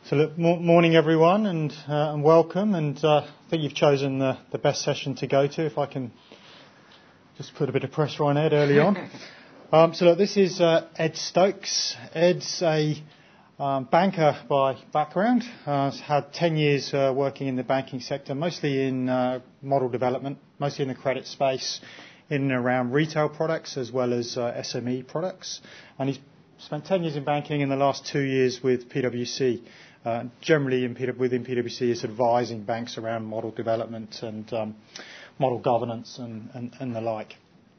So look, morning everyone, and welcome. And I think you've chosen the best session to go to. If I can just put a bit of pressure on Ed early on. So look, this is Ed Stokes. Ed's a banker by background. Has had 10 years working in the banking sector, mostly in model development, mostly in the credit space, in and around retail products as well as SME products. And he's spent 10 years in banking, in the last 2 years with PwC. Generally within PwC is advising banks around model development and model governance and the like.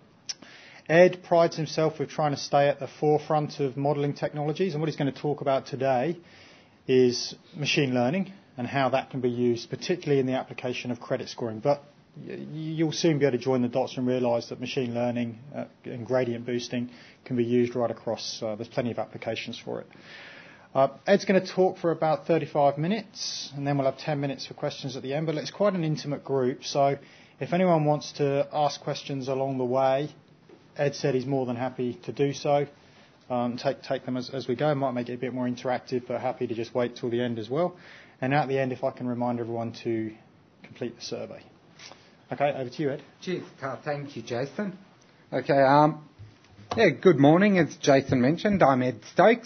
Ed prides himself with trying to stay at the forefront of modelling technologies, and what he's going to talk about today is machine learning and how that can be used, particularly in the application of credit scoring. But you'll soon be able to join the dots and realise that machine learning and gradient boosting can be used right across. There's plenty of applications for it. Ed's going to talk for about 35 minutes, and then we'll have 10 minutes for questions at the end. But it's quite an intimate group, so if anyone wants to ask questions along the way, Ed said he's more than happy to do so. Take them as we go. Might make it a bit more interactive, but happy to just wait till the end as well. And at the end, if I can remind everyone to complete the survey. Okay, over to you, Ed. Cheers, Carl. Thank you, Jason. Okay, good morning. As Jason mentioned, I'm Ed Stokes.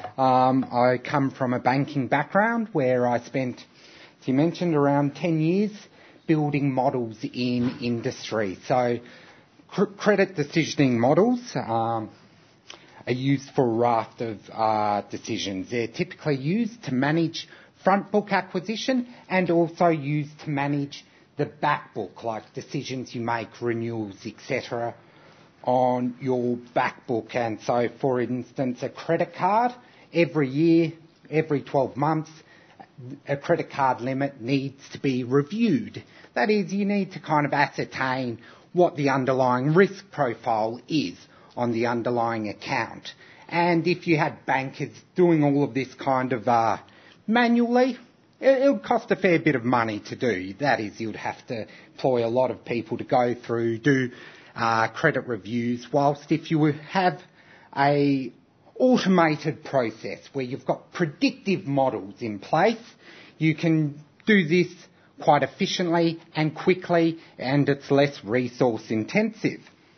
I come from a banking background where I spent, as he mentioned, around 10 years building models in industry. So credit decisioning models are used for a raft of decisions. They're typically used to manage front book acquisition and also used to manage the back book, like decisions you make, renewals, etc., on your back book. And so, for instance, a credit card, every year, every 12 months, a credit card limit needs to be reviewed. That is, you need to kind of ascertain what the underlying risk profile is on the underlying account. And if you had bankers doing all of this kind of manually, it would cost a fair bit of money to do. That is, you'd have to employ a lot of people to go through, do credit reviews, whilst if you have a automated process where you've got predictive models in place, you can do this quite efficiently and quickly, and it's less resource intensive.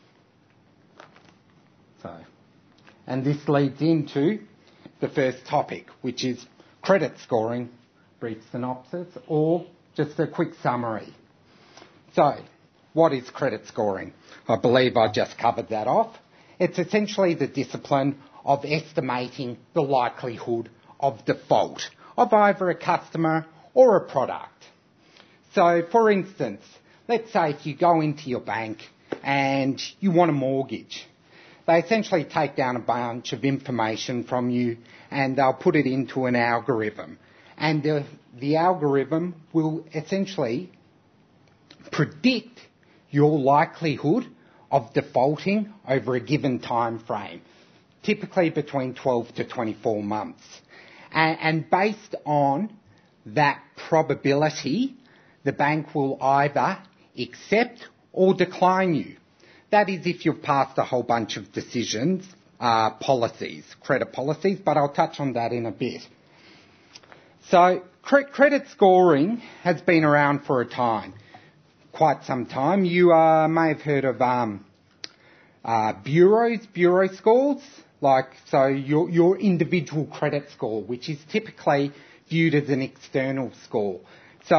And this leads into the first topic, which is credit scoring, brief synopsis, or just a quick summary. So, what is credit scoring? I believe I just covered that off. It's essentially the discipline of estimating the likelihood of default of either a customer or a product. So, for instance, let's say if you go into your bank and you want a mortgage, they essentially take down a bunch of information from you and they'll put it into an algorithm. And the algorithm will essentially predict your likelihood of defaulting over a given time frame, typically between 12 to 24 months. And based on that probability, the bank will either accept or decline you. That is if you've passed a whole bunch of decisions, policies, credit policies, but I'll touch on that in a bit. So credit scoring has been around for a time, quite some time. You may have heard of bureau scores, like so your individual credit score, which is typically viewed as an external score. So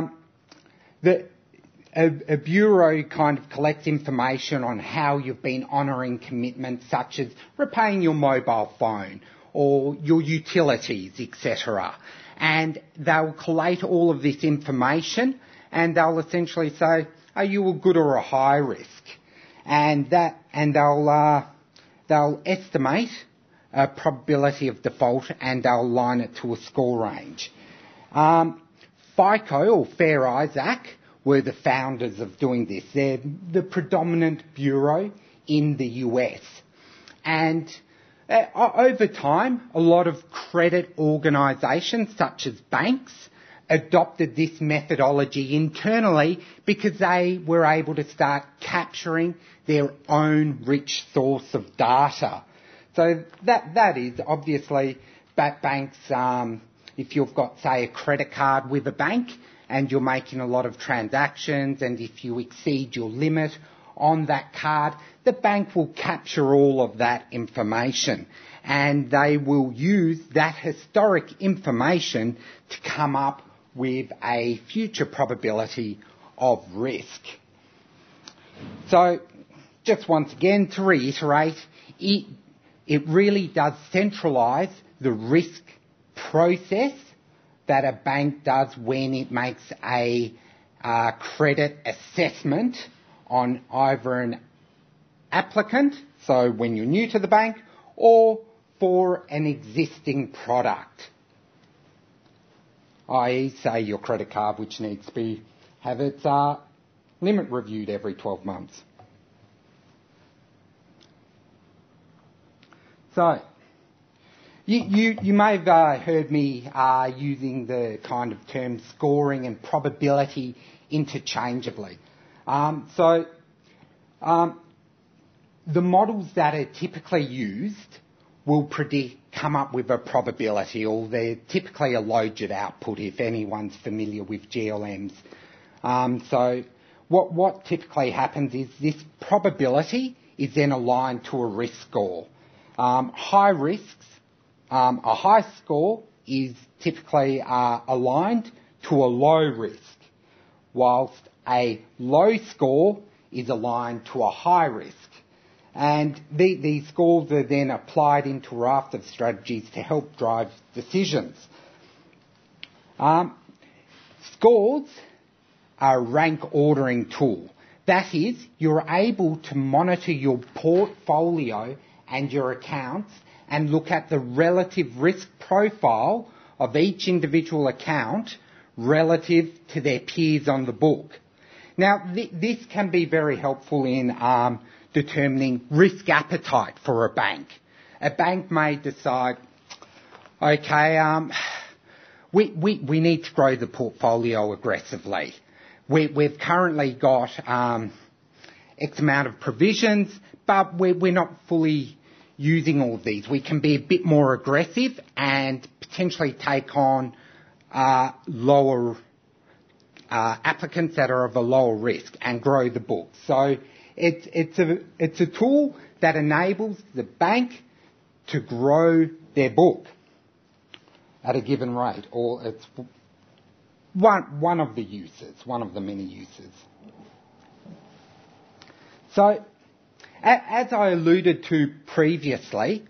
a bureau kind of collects information on how you've been honouring commitments such as repaying your mobile phone or your utilities, etc. And they'll collate all of this information and they'll essentially say, are you a good or a high risk? And they'll estimate a probability of default and they'll align it to a score range. FICO or Fair Isaac were the founders of doing this. They're the predominant bureau in the US. And over time, a lot of credit organisations, such as banks, adopted this methodology internally because they were able to start capturing their own rich source of data. So that is obviously banks, if you've got, say, a credit card with a bank and you're making a lot of transactions, and if you exceed your limit on that card, the bank will capture all of that information, and they will use that historic information to come up with a future probability of risk. So, just once again to reiterate, it really does centralise the risk process that a bank does when it makes a credit assessment on either an applicant, so when you're new to the bank, or for an existing product, i.e. say your credit card, which needs to have its limit reviewed every 12 months. So, you may have heard me using the kind of term scoring and probability interchangeably. The models that are typically used will come up with a probability, or they're typically a logit output if anyone's familiar with GLMs. So what typically happens is this probability is then aligned to a risk score. High risks, a high score is typically aligned to a low risk, whilst a low score is aligned to a high risk. And these scores are then applied into a raft of strategies to help drive decisions. Scores are a rank ordering tool. That is, you're able to monitor your portfolio and your accounts and look at the relative risk profile of each individual account relative to their peers on the book. Now, this can be very helpful in determining risk appetite for a bank. A bank may decide, okay, we need to grow the portfolio aggressively. We've currently got X amount of provisions, but we're not fully using all of these. We can be a bit more aggressive and potentially take on lower applicants that are of a lower risk and grow the book. So it's a tool that enables the bank to grow their book at a given rate, or it's one of the uses, one of the many uses. So, as I alluded to previously,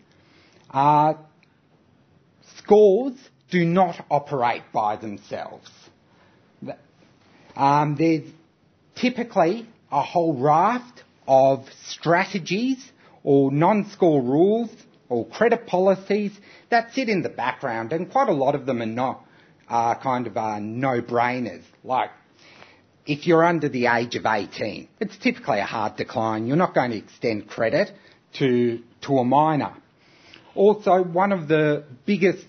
scores do not operate by themselves. There's typically a whole raft of strategies or non-score rules or credit policies that sit in the background, and quite a lot of them are no-brainers. Like, if you're under the age of 18, it's typically a hard decline. You're not going to extend credit to a minor. Also, one of the biggest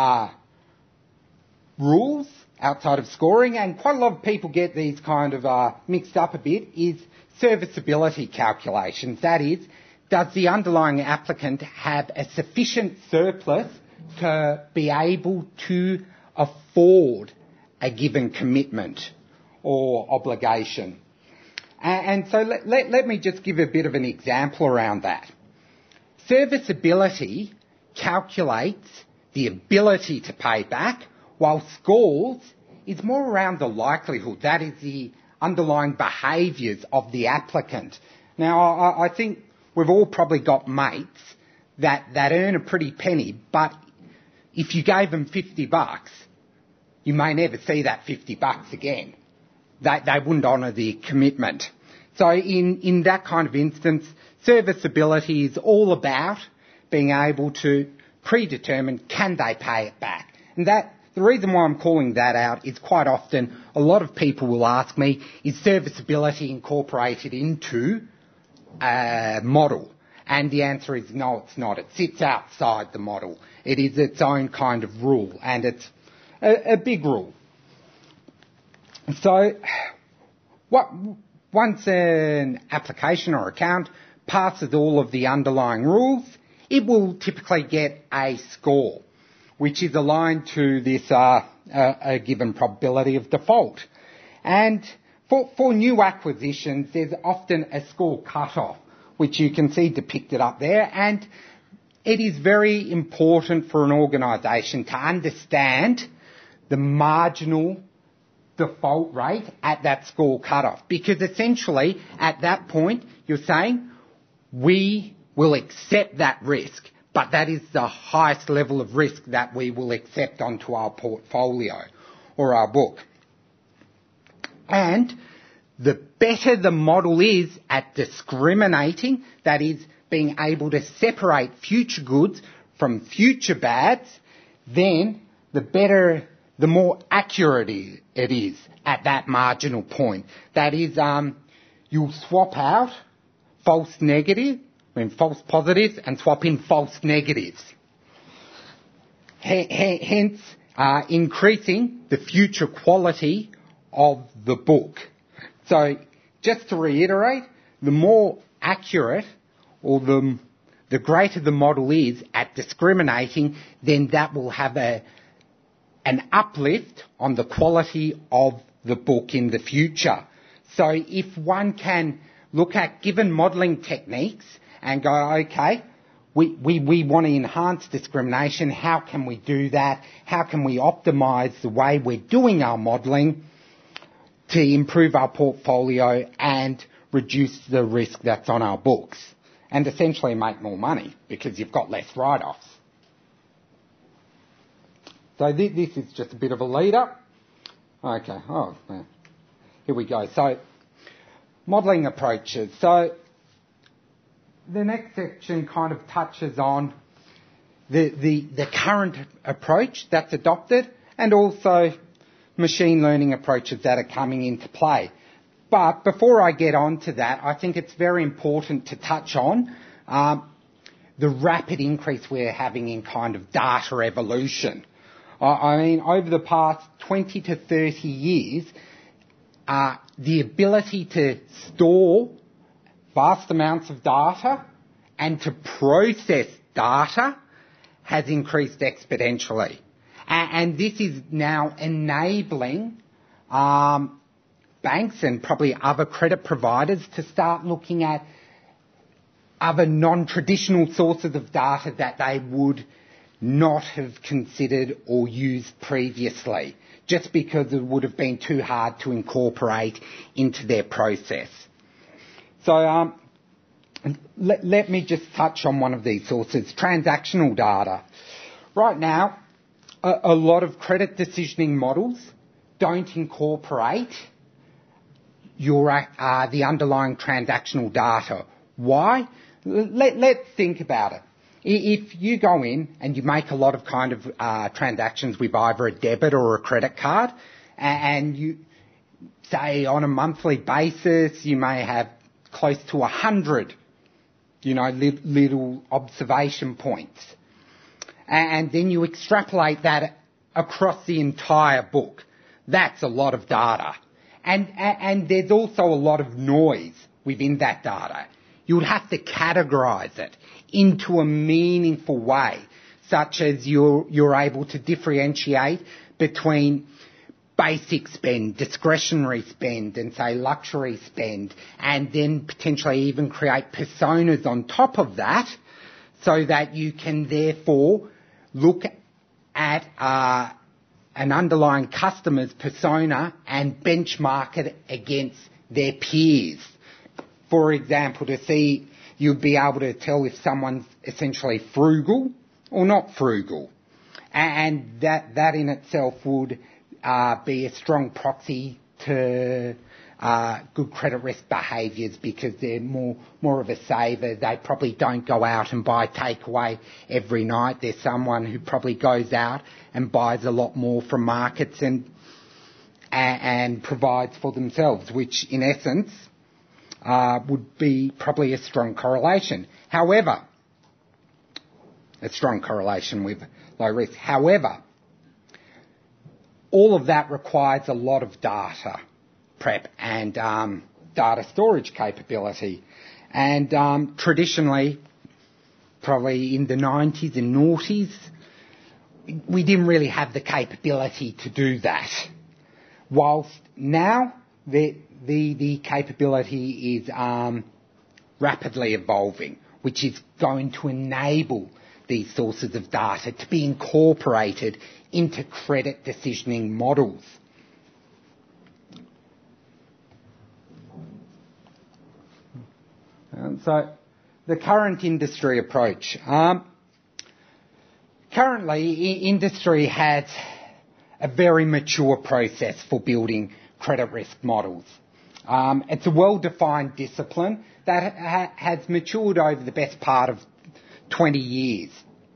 rules outside of scoring, and quite a lot of people get these kind of mixed up a bit, is serviceability calculations. That is, does the underlying applicant have a sufficient surplus to be able to afford a given commitment or obligation? And so let me just give a bit of an example around that. Serviceability calculates the ability to pay back, while scores is more around the likelihood. That is the underlying behaviours of the applicant. Now, I think we've all probably got mates that earn a pretty penny, but if you gave them $50, you may never see that $50 again. They wouldn't honour the commitment. So in that kind of instance, serviceability is all about being able to predetermine, can they pay it back? And the reason why I'm calling that out is quite often a lot of people will ask me, is serviceability incorporated into a model? And the answer is no, it's not. It sits outside the model. It is its own kind of rule, and it's a big rule. So once an application or account passes all of the underlying rules, it will typically get a score, which is aligned to this a given probability of default. And for new acquisitions, there's often a score cutoff, which you can see depicted up there, and it is very important for an organisation to understand the marginal default rate at that score cutoff, because essentially at that point you're saying we will accept that risk, but that is the highest level of risk that we will accept onto our portfolio or our book. And the better the model is at discriminating, that is, being able to separate future goods from future bads, then the more accurate it is at that marginal point. That is, you'll swap out false positives and swap in false negatives. Hence, increasing the future quality of the book. So, just to reiterate, the more accurate or the greater the model is at discriminating, then that will have an uplift on the quality of the book in the future. So if one can look at given modelling techniques and go, okay, we want to enhance discrimination, how can we do that? How can we optimise the way we're doing our modelling to improve our portfolio and reduce the risk that's on our books? And essentially make more money because you've got less write-offs. So this is just a bit of a lead-up. Okay, here we go. So, modelling approaches. So, the next section kind of touches on the current approach that's adopted and also machine learning approaches that are coming into play. But before I get on to that, I think it's very important to touch on the rapid increase we're having in kind of data evolution. I mean, over the past 20 to 30 years, the ability to store vast amounts of data and to process data has increased exponentially. And this is now enabling banks and probably other credit providers to start looking at other non-traditional sources of data that they would not have considered or used previously, just because it would have been too hard to incorporate into their process. So let me just touch on one of these sources, transactional data. Right now, a lot of credit decisioning models don't incorporate the underlying transactional data. Why? Let's think about it. If you go in and you make a lot of kind of transactions with either a debit or a credit card, and you say on a monthly basis you may have close to 100, little observation points, and then you extrapolate that across the entire book, that's a lot of data. And there's also a lot of noise within that data. You would have to categorise it into a meaningful way, such as you're able to differentiate between basic spend, discretionary spend, and say luxury spend, and then potentially even create personas on top of that, so that you can therefore look at an underlying customer's persona and benchmark it against their peers. For example, to see, you'd be able to tell if someone's essentially frugal or not frugal. And that in itself would be a strong proxy to good credit risk behaviours, because they're more of a saver. They probably don't go out and buy takeaway every night. They're someone who probably goes out and buys a lot more from markets and provides for themselves, which in essence would be probably a strong correlation. However, a strong correlation with low risk. However, all of that requires a lot of data prep and data storage capability. And traditionally, probably in the 90s and noughties, we didn't really have the capability to do that. Whilst now the capability is rapidly evolving, which is going to enable these sources of data to be incorporated into credit decisioning models. So the current industry approach. Currently, industry has a very mature process for building credit risk models. It's a well-defined discipline that has matured over the best part of 20 years.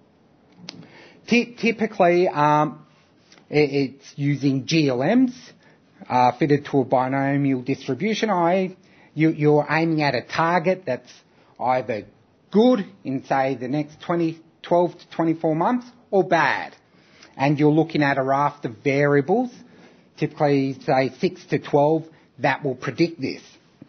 Typically, it's using GLMs fitted to a binomial distribution, i.e. you're aiming at a target that's either good in, say, the next 12 to 24 months or bad. And you're looking at a raft of variables, typically, say, 6 to 12, that will predict this.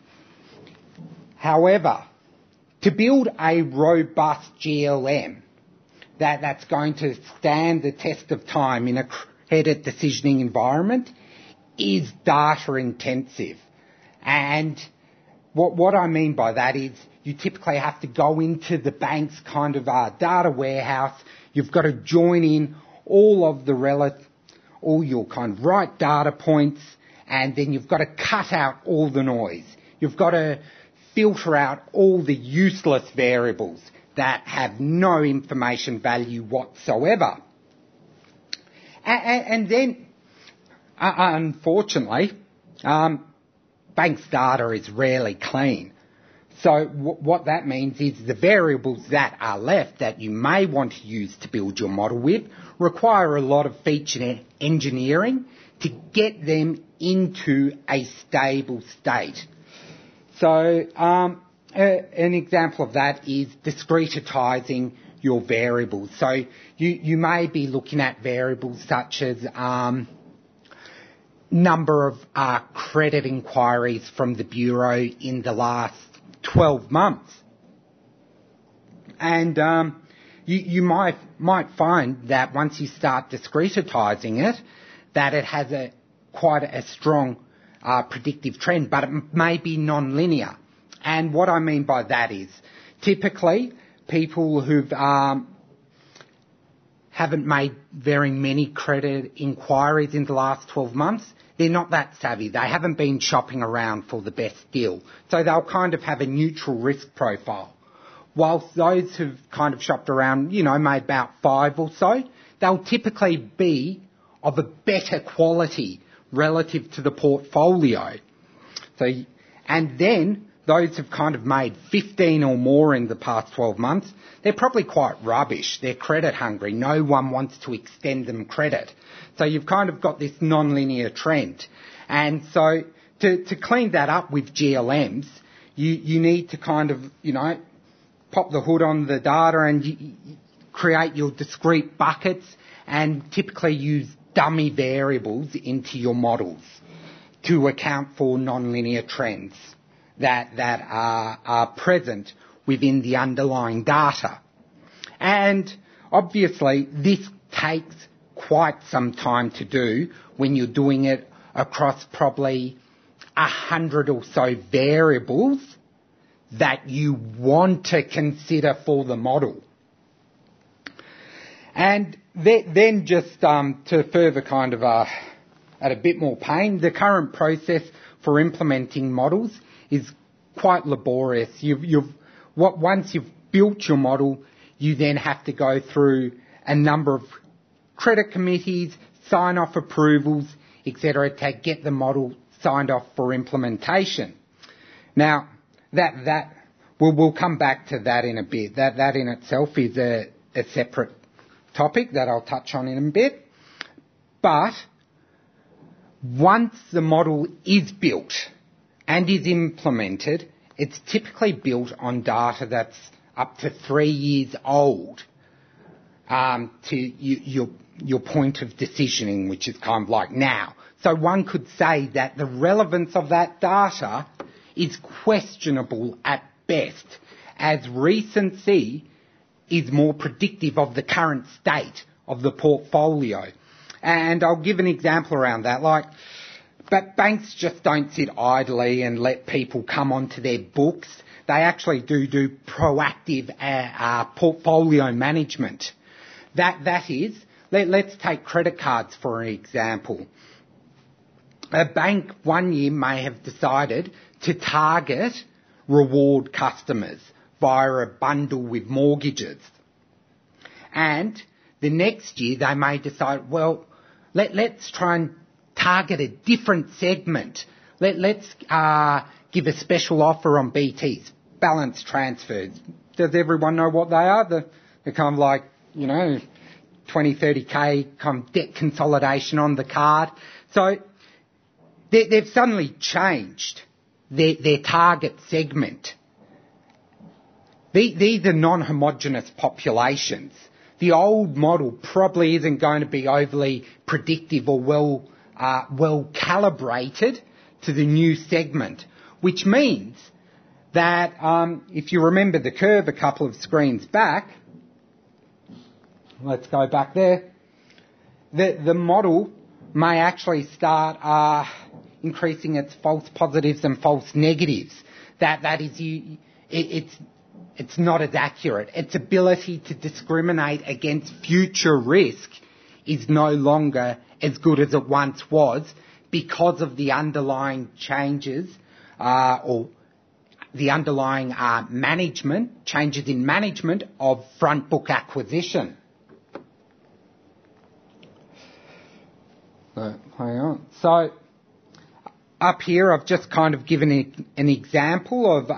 However, to build a robust GLM that's going to stand the test of time in a credit decisioning environment is data intensive. And what I mean by that is you typically have to go into the bank's kind of data warehouse. You've got to join in all your kind of right data points, and then you've got to cut out all the noise. You've got to filter out all the useless variables that have no information value whatsoever. And then, unfortunately, bank's data is rarely clean. So what that means is the variables that are left that you may want to use to build your model with require a lot of feature engineering to get them into a stable state. So an example of that is discretizing your variables. So you may be looking at variables such as number of credit inquiries from the Bureau in the last 12 months. And you might find that once you start discretizing it, that it has quite a strong predictive trend, but it may be non-linear. And what I mean by that is typically people who've haven't made very many credit inquiries in the last 12 months, they're not that savvy. They haven't been shopping around for the best deal. So they'll kind of have a neutral risk profile. Whilst those who've kind of shopped around, made about 5 or so, they'll typically be of a better quality relative to the portfolio. So, and then those who've kind of made 15 or more in the past 12 months, they're probably quite rubbish. They're credit hungry. No one wants to extend them credit. So you've kind of got this non-linear trend. And so to clean that up with GLMs, you need to kind of, pop the hood on the data and create your discrete buckets and typically use dummy variables into your models to account for non-linear trends that are present within the underlying data. And obviously this takes quite some time to do when you're doing it across probably 100 or so variables that you want to consider for the model. And then just to further kind of at a bit more pain, the current process for implementing models is quite laborious. Once you've built your model, you then have to go through a number of credit committees, sign-off approvals, etc., to get the model signed off for implementation. Now, we'll come back to that in a bit. That in itself is a separate topic that I'll touch on in a bit. But once the model is built and is implemented, it's typically built on data that's up to 3 years old to your point of decisioning, which is kind of like now. So one could say that the relevance of that data is questionable at best, as recency is more predictive of the current state of the portfolio. And I'll give an example around that. But banks just don't sit idly and let people come onto their books. They actually do proactive portfolio management. That is, let's take credit cards for an example. A bank one year may have decided to target reward customers via a bundle with mortgages. And the next year they may decide, well, let's try and target a different segment. Let's give a special offer on BTs, balance transfers. Does everyone know what they are? They're kind of like, 20, 30k kind of debt consolidation on the card. So they've suddenly changed their target segment. These are non-homogeneous populations. The old model probably isn't going to be overly predictive or well calibrated to the new segment, which means that if you remember the curve a couple of screens back, let's go back there, the model may actually start increasing its false positives and false negatives. That is, it's not as accurate. Its ability to discriminate against future risk is no longer as good as it once was because of the underlying changes or the underlying changes in management of front book acquisition. Hang on. So up here I've just kind of given an example of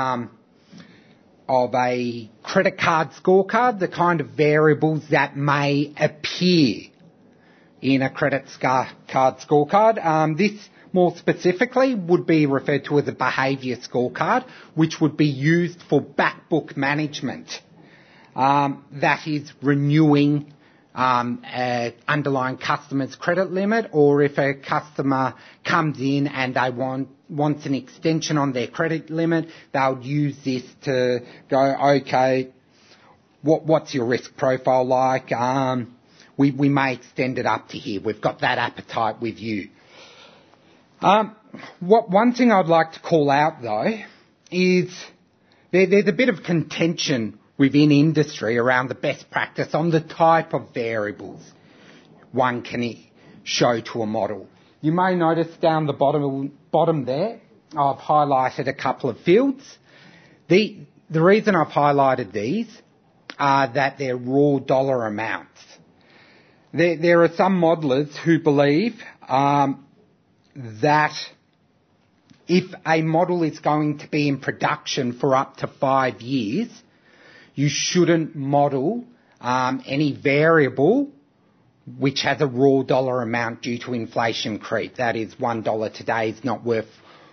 a credit card scorecard, the kind of variables that may appear in a credit card scorecard. This, more specifically, would be referred to as a behaviour scorecard, which would be used for back book management. That is renewing underlying customer's credit limit, or if a customer comes in and they wants an extension on their credit limit, they'll use this to go, okay, what's your risk profile like? We may extend it up to here. We've got that appetite with you. One thing I'd like to call out though is there's a bit of contention within industry around the best practice on the type of variables one can show to a model. You may notice down the bottom there, I've highlighted a couple of fields. The reason I've highlighted these are that they're raw dollar amounts. There are some modelers who believe that if a model is going to be in production for up to 5 years, you shouldn't model any variable which has a raw dollar amount due to inflation creep. That is, $1 today is not worth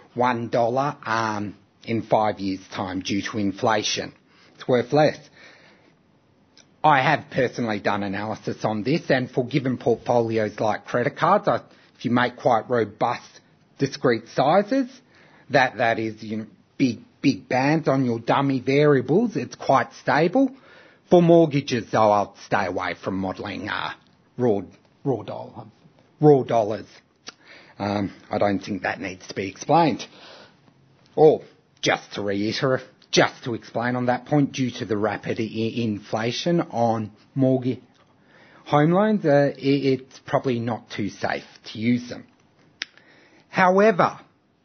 $1 in 5 years' time due to inflation. It's worth less. I have personally done analysis on this, and for given portfolios like credit cards, if you make quite robust, discrete sizes, that is, big bands on your dummy variables, it's quite stable. For mortgages, though, I'll stay away from modelling raw dollars. I don't think that needs to be explained. Or, just to explain on that point, due to the rapid inflation on mortgage home loans, it's probably not too safe to use them. However,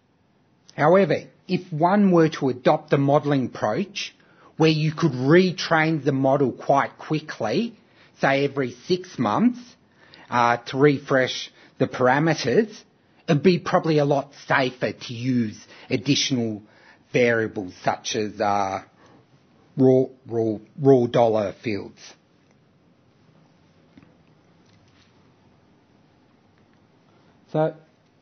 if one were to adopt a modelling approach where you could retrain the model quite quickly, say every 6 months, to refresh the parameters, it'd be probably a lot safer to use additional variables such as raw dollar fields. So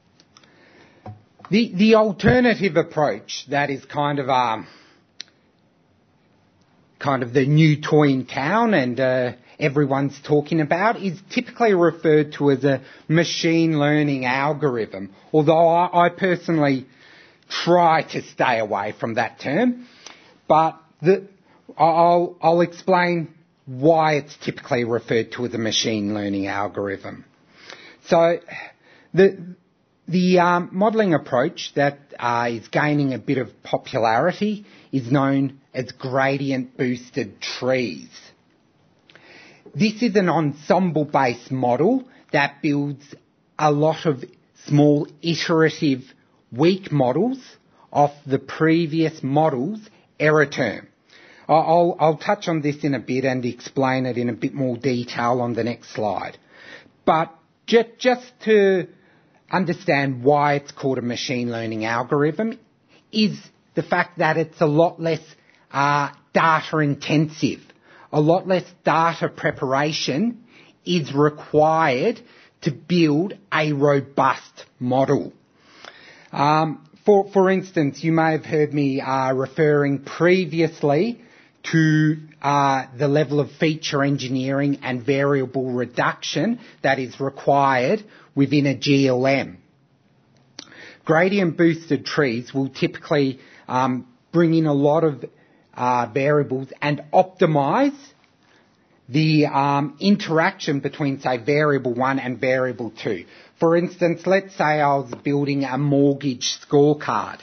the alternative approach that is kind of the new toy in town and everyone's talking about is typically referred to as a machine learning algorithm, although I personally try to stay away from that term. But I'll explain why it's typically referred to as a machine learning algorithm. So the modelling approach that is gaining a bit of popularity is known as gradient boosted trees. This is an ensemble-based model that builds a lot of small iterative weak models off the previous model's error term. I'll touch on this in a bit and explain it in a bit more detail on the next slide. But just to understand why it's called a machine learning algorithm is the fact that it's a lot less data intensive. A lot less data preparation is required to build a robust model. For instance, you may have heard me referring previously to the level of feature engineering and variable reduction that is required within a GLM. Gradient boosted trees will typically bring in a lot of variables and optimize the interaction between, say, variable 1 and variable 2. For instance, let's say I was building a mortgage scorecard,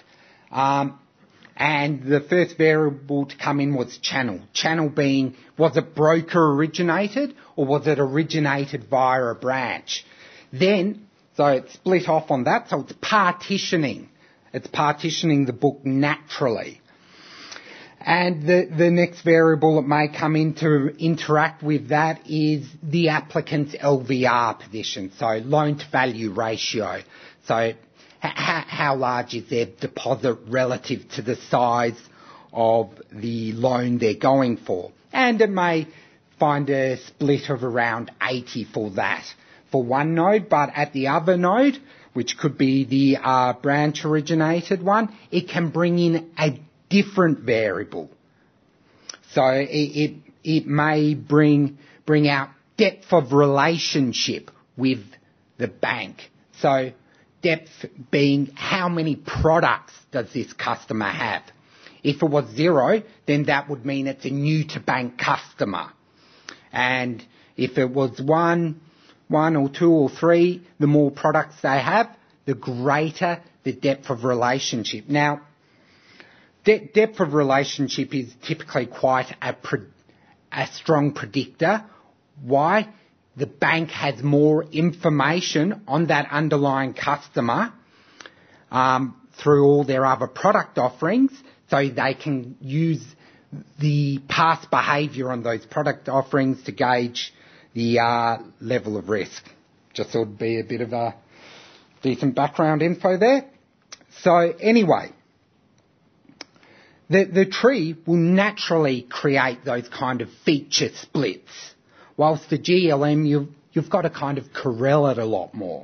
and the first variable to come in was channel. Channel being, was it broker originated or was it originated via a branch? Then, so it's split off on that, so it's partitioning. It's partitioning the book naturally. And the next variable that may come in to interact with that is the applicant's LVR position, so loan to value ratio. So how large is their deposit relative to the size of the loan they're going for. And it may find a split of around 80 for that for one node, but at the other node, which could be the branch originated one, it can bring in a different variable. So it may bring out depth of relationship with the bank. So depth being how many products does this customer have? If it was 0, then that would mean it's a new to bank customer. And if it was 1 or 2 or 3, the more products they have, the greater the depth of relationship. Now, depth of relationship is typically quite a strong predictor. Why? The bank has more information on that underlying customer through all their other product offerings, so they can use the past behaviour on those product offerings to gauge the level of risk. Just thought it'd be a bit of a decent background info there. So anyway, the tree will naturally create those kind of feature splits, whilst the GLM, you've got to kind of corral it a lot more.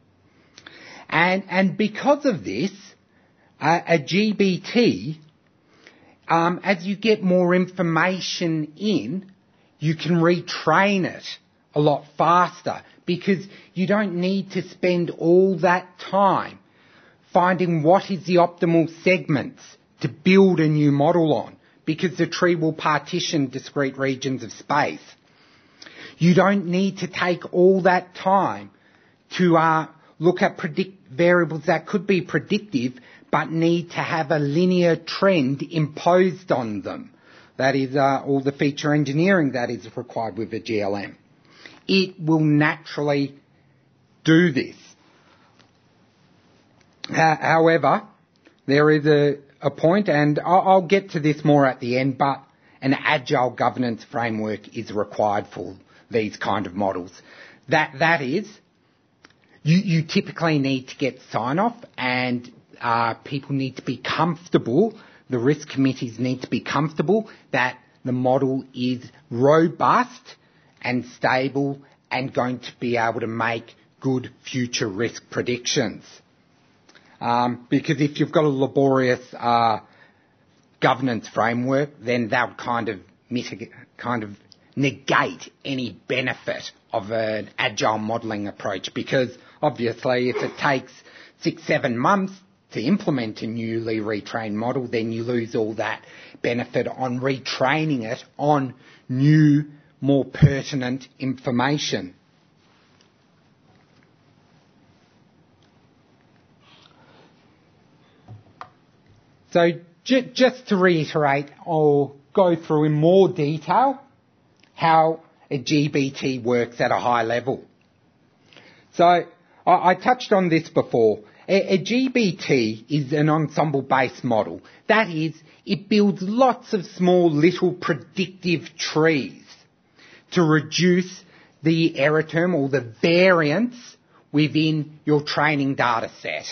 And because of this, a GBT, as you get more information in, you can retrain it a lot faster, because you don't need to spend all that time finding what is the optimal segments to build a new model on, because the tree will partition discrete regions of space. You don't need to take all that time to look at variables that could be predictive but need to have a linear trend imposed on them. That is all the feature engineering that is required with a GLM. It will naturally do this. However, there is a point, and I'll get to this more at the end, but an agile governance framework is required for these kind of models. That is, you typically need to get sign-off, and people need to be comfortable, the risk committees need to be comfortable that the model is robust and stable and going to be able to make good future risk predictions. Because if you've got a laborious governance framework, then that would kind of negate any benefit of an agile modelling approach, because obviously if it takes 6-7 months to implement a newly retrained model, then you lose all that benefit on retraining it on new more pertinent information. So just to reiterate, I'll go through in more detail how a GBT works at a high level. So I touched on this before. A GBT is an ensemble-based model. That is, it builds lots of small little predictive trees to reduce the error term or the variance within your training data set.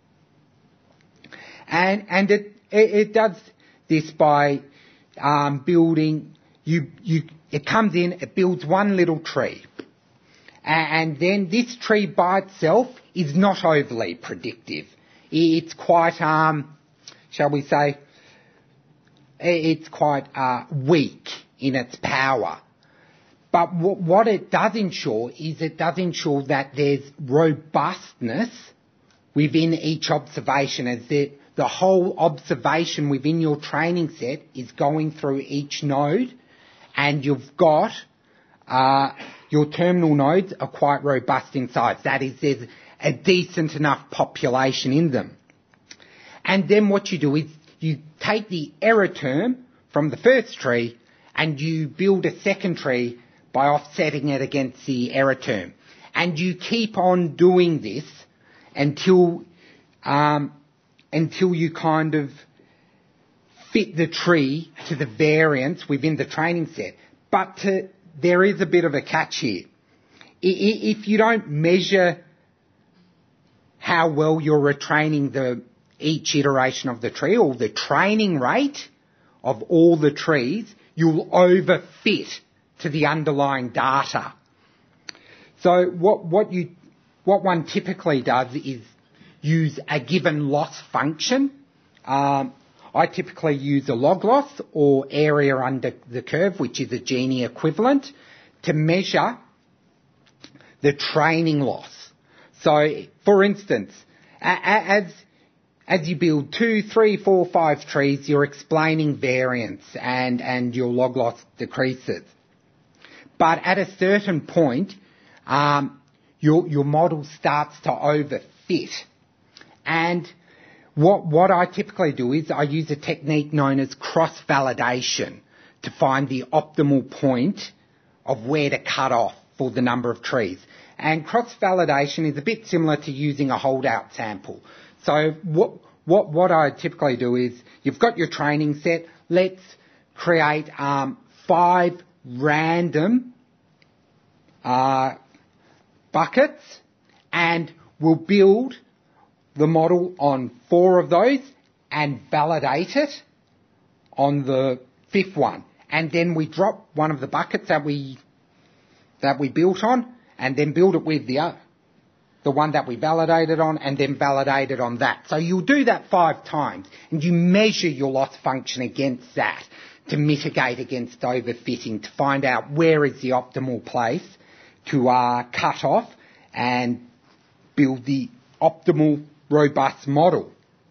And it does this by building, it comes in, it builds one little tree. And then this tree by itself is not overly predictive. It's quite, shall we say, it's quite weak in its power. But what it does ensure is it does ensure that there's robustness within each observation, as the whole observation within your training set is going through each node, and you've got your terminal nodes are quite robust in size. That is, there's a decent enough population in them. And then what you do is you take the error term from the first tree and you build a second tree by offsetting it against the error term. And you keep on doing this until you kind of fit the tree to the variance within the training set. But there is a bit of a catch here. If you don't measure how well you're retraining each iteration of the tree, or the training rate of all the trees, you'll overfit to the underlying data. So what one typically does is use a given loss function. I typically use a log loss or area under the curve, which is a Gini equivalent, to measure the training loss. So, for instance, as you build 2, 3, 4, 5 trees, you're explaining variance and your log loss decreases. But at a certain point, your model starts to overfit. And what I typically do is I use a technique known as cross-validation to find the optimal point of where to cut off for the number of trees. And cross-validation is a bit similar to using a holdout sample. So what I typically do is, you've got your training set, let's create 5 random buckets, and we'll build the model on 4 of those and validate it on the 5th one. And then we drop one of the buckets that we built on, and then build it with the one that we validated on, and then validate it on that. So you'll do that 5 times, and you measure your loss function against that to mitigate against overfitting, to find out where is the optimal place to cut off and build the optimal robust model.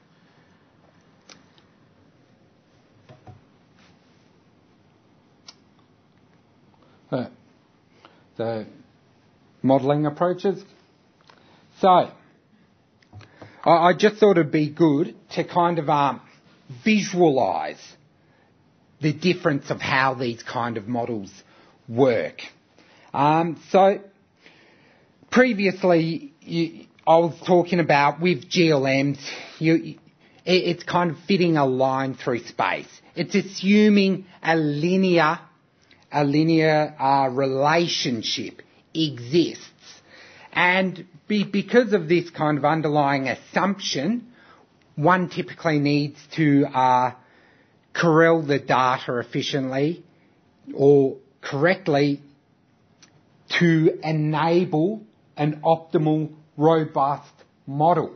The modelling approaches. So, I just thought it'd be good to kind of visualise the difference of how these kind of models work. So, previously, I was talking about with GLMs, it's kind of fitting a line through space. It's assuming a linear relationship exists. And because of this kind of underlying assumption, one typically needs to corral the data efficiently or correctly to enable an optimal, robust model.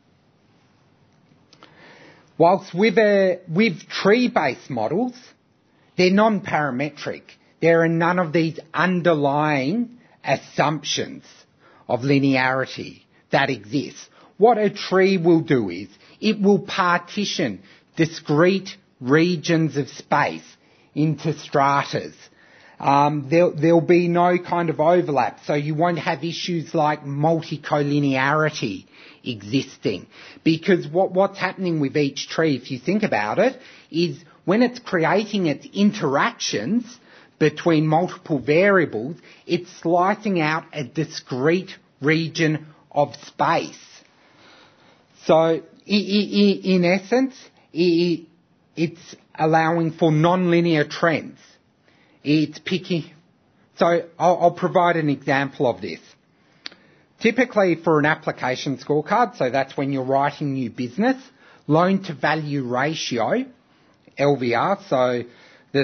Whilst with tree-based models, they're non-parametric. There are none of these underlying assumptions of linearity that exist. What a tree will do is it will partition discrete regions of space into stratas There'll be no kind of overlap, so you won't have issues like multicollinearity existing. Because what's happening with each tree, if you think about it, is when it's creating its interactions between multiple variables, it's slicing out a discrete region of space. So in essence, it's allowing for non-linear trends. It's picking. So I'll provide an example of this. Typically for an application scorecard, so that's when you're writing new business, loan to value ratio, LVR, so the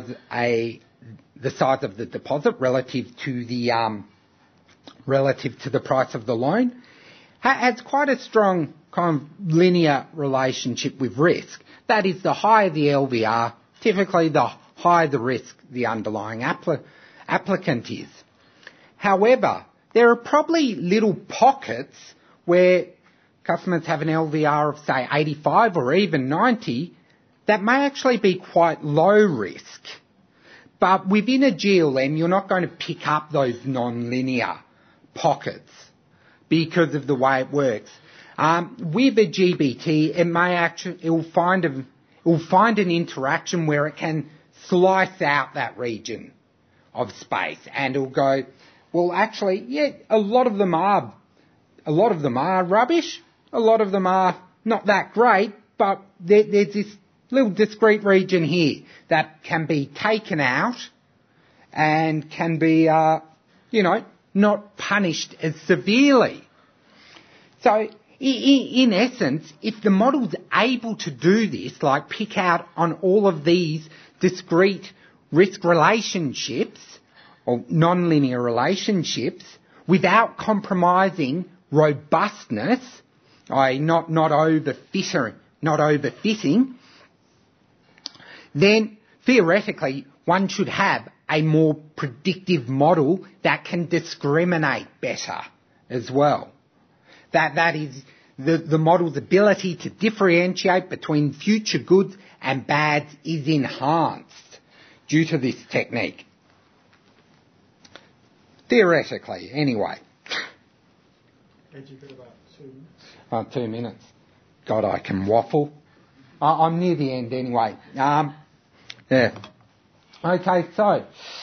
size of the deposit relative to the price of the loan, has quite a strong kind of linear relationship with risk. That is, the higher the LVR, typically the higher the risk the underlying applicant is. However, there are probably little pockets where customers have an LVR of, say, 85 or even 90 that may actually be quite low risk. But within a GLM, you're not going to pick up those non-linear pockets because of the way it works. With a GBT, it will find an interaction where it can slice out that region of space, and it'll go, well, actually, yeah, a lot of them are rubbish. A lot of them are not that great, but there's this little discrete region here that can be taken out and can be, not punished as severely. So, in essence, if the model's able to do this, like pick out on all of these discrete risk relationships or non-linear relationships without compromising robustness, i.e. not overfitting, then theoretically one should have a more predictive model that can discriminate better as well. That is the model's ability to differentiate between future goods and bads is enhanced due to this technique. Theoretically, anyway. You've got about 2 minutes. 2 minutes. God, I can waffle. I'm near the end anyway. Yeah. Okay, so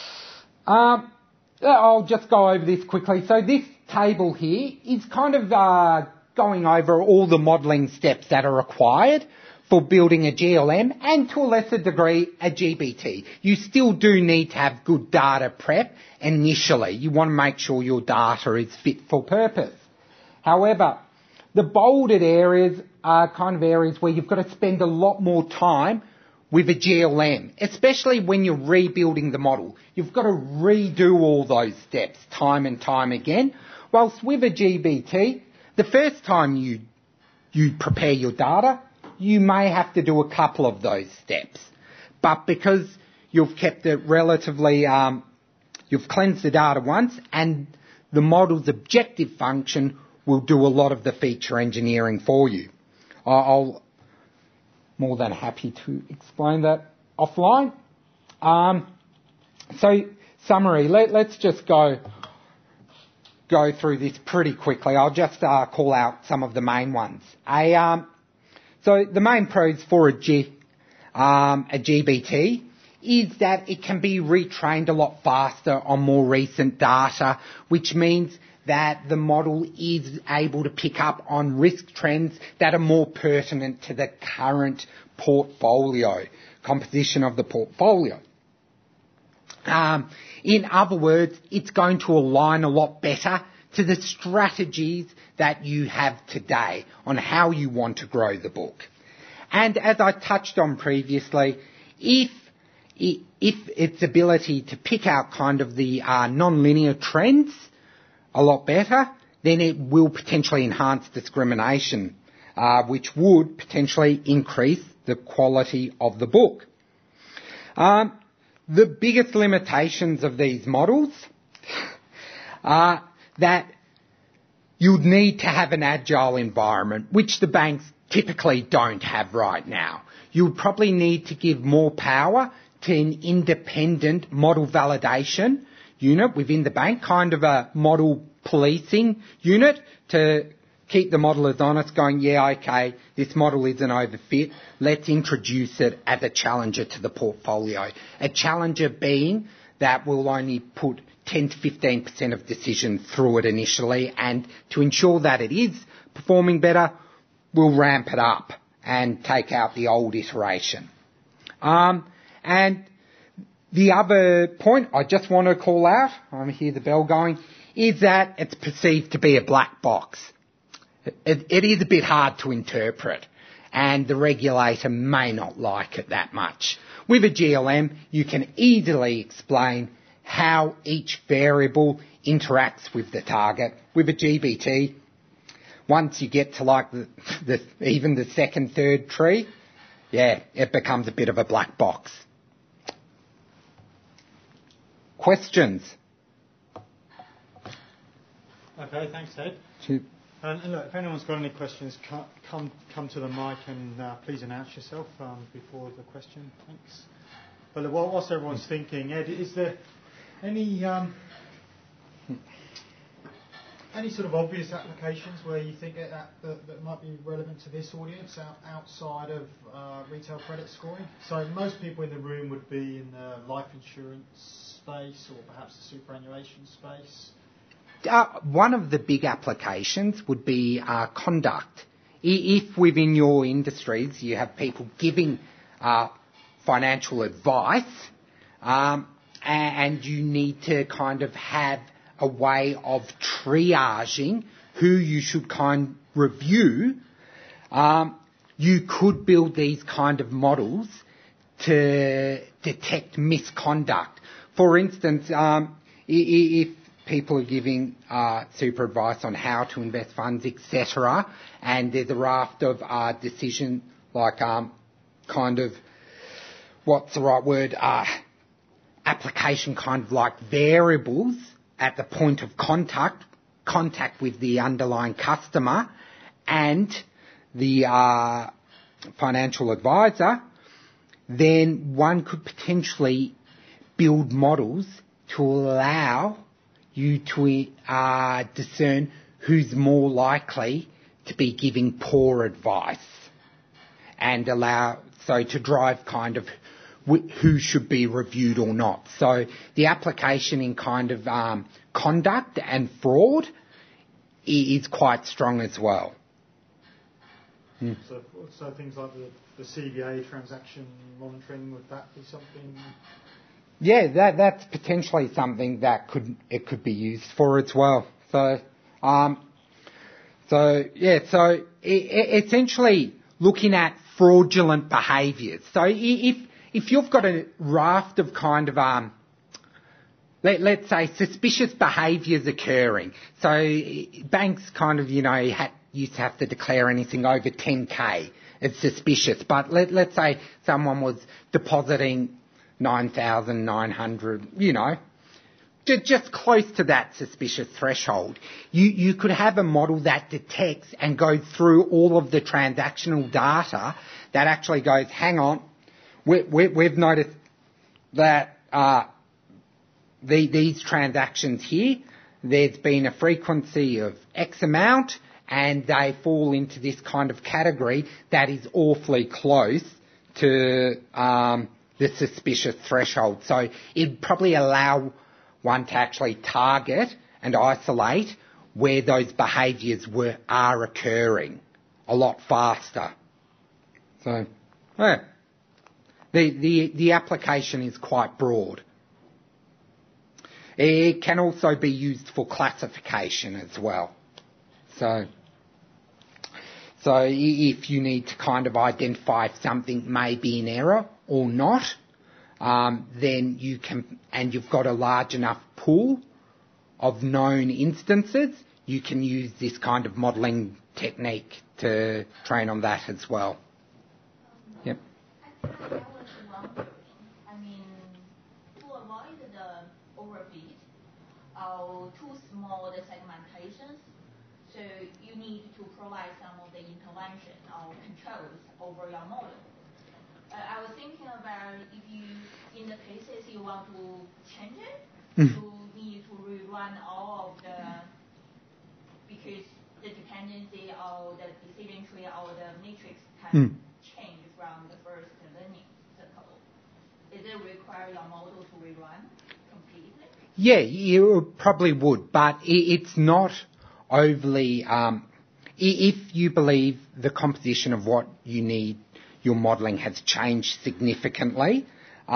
I'll just go over this quickly. So this table here is kind of going over all the modelling steps that are required for building a GLM and to a lesser degree a GBT. You still do need to have good data prep initially. You want to make sure your data is fit for purpose. However, the bolded areas are kind of areas where you've got to spend a lot more time with a GLM, especially when you're rebuilding the model. You've got to redo all those steps time and time again. Whilst with a GBT, the first time you prepare your data, you may have to do a couple of those steps. But because you've kept it relatively, you've cleansed the data once, and the model's objective function will do a lot of the feature engineering for you. I'll more than happy to explain that offline. So summary, let's just go through this pretty quickly. I'll just call out some of the main ones. So the main pros for a GBT is that it can be retrained a lot faster on more recent data, which means that the model is able to pick up on risk trends that are more pertinent to the current portfolio, composition of the portfolio. In other words, it's going to align a lot better to the strategies that you have today on how you want to grow the book. And as I touched on previously, if its ability to pick out kind of the non-linear trends a lot better, then it will potentially enhance discrimination, which would potentially increase the quality of the book. The biggest limitations of these models are that you'd need to have an agile environment, which the banks typically don't have right now. You would probably need to give more power to an independent model validation unit within the bank, kind of a model policing unit to keep the modelers honest, going, yeah, okay, this model isn't overfit. Let's introduce it as a challenger to the portfolio. A challenger being that will only put 10 to 15% of decisions through it initially, and to ensure that it is performing better, we'll ramp it up and take out the old iteration. And the other point I just want to call out, I hear the bell going, is that it's perceived to be a black box. It is a bit hard to interpret, and the regulator may not like it that much. With a GLM, you can easily explain how each variable interacts with the target. With a GBT, once you get to like even the second, third tree, yeah, it becomes a bit of a black box. Questions? Okay, thanks, Ed. And look, if anyone's got any questions, come to the mic and please announce yourself before the question. Thanks. But look, whilst everyone's thinking, Ed, is there any sort of obvious applications where you think that might be relevant to this audience outside of retail credit scoring? So most people in the room would be in the life insurance space or perhaps the superannuation space. One of the big applications would be conduct. If within your industries you have people giving financial advice and you need to kind of have a way of triaging who you should review, you could build these kind of models to detect misconduct. For instance, if people are giving super advice on how to invest funds, etc., and there's a raft of decision like kind of, what's the right word, application kind of like variables at the point of contact with the underlying customer and the financial advisor, then one could potentially build models to allow you to discern who's more likely to be giving poor advice and to drive kind of who should be reviewed or not. So the application in kind of conduct and fraud is quite strong as well. So things like the CVA transaction monitoring, would that be something? Yeah, that's potentially something that it could be used for as well. So essentially looking at fraudulent behaviours. So if you've got a raft of kind of let's say suspicious behaviours occurring, so banks kind of used to have to declare anything over 10k as suspicious, but let's say someone was depositing 9,900, just close to that suspicious threshold. You could have a model that detects and goes through all of the transactional data that actually goes, hang on, we've noticed that these transactions here, there's been a frequency of X amount and they fall into this kind of category that is awfully close to the suspicious threshold. So it'd probably allow one to actually target and isolate where those behaviours are occurring a lot faster. So, yeah. The application is quite broad. It can also be used for classification as well. So if you need to kind of identify if something may be in error or not, then you can, and you've got a large enough pool of known instances, you can use this kind of modelling technique to train on that as well. Yep. Actually, I was wondering, to avoid the overfit or too small the segmentations, so you need to provide some of the intervention or controls over your model. I was thinking about if you, in the cases you want to change it, you need to rerun all of the, because the dependency or the decision tree or the matrix can change from the first learning cycle. Does it require your model to rerun completely? Yeah, you probably would, but it's not overly... if you believe the composition of what you need, your modelling has changed significantly,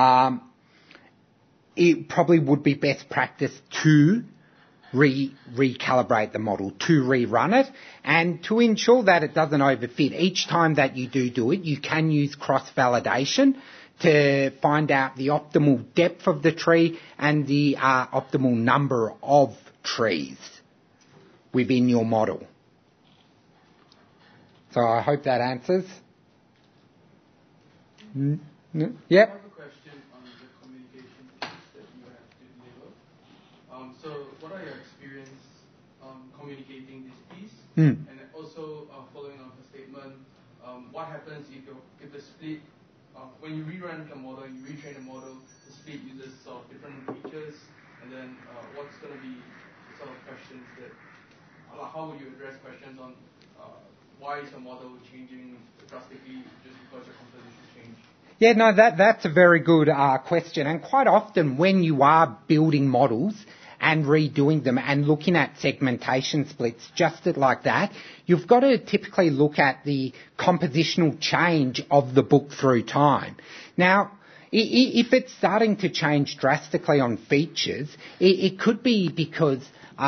it probably would be best practice to recalibrate the model, to rerun it, and to ensure that it doesn't overfit. Each time that you do it, you can use cross-validation to find out the optimal depth of the tree and the optimal number of trees within your model. So I hope that answers. Yep. I have a question on the communication piece that you have to deliver. So what are your experience communicating this piece? And also following on her statement, what happens if the split, when you rerun the model, you retrain the model, the split uses sort of different features, and then what's going to be sort of questions that, how would you address questions on why is your model changing drastically just because your composition changed? Yeah, no, that's a very good question. And quite often when you are building models and redoing them and looking at segmentation splits just like that, you've got to typically look at the compositional change of the book through time. Now, if it's starting to change drastically on features, it could be because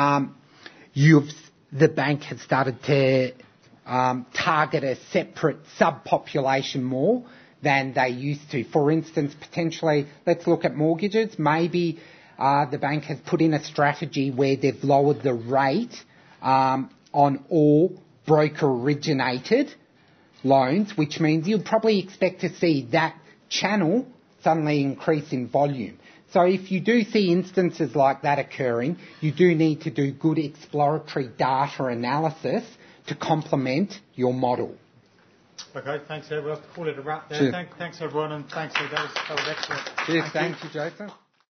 the bank has started to target a separate subpopulation more than they used to. For instance, potentially, let's look at mortgages. Maybe the bank has put in a strategy where they've lowered the rate on all broker-originated loans, which means you'd probably expect to see that channel suddenly increase in volume. So if you do see instances like that occurring, you do need to do good exploratory data analysis to complement your model. Okay, thanks everyone. We'll have to call it a wrap there. Thanks everyone, and thanks. That was excellent. Cheers, thank you, Jason.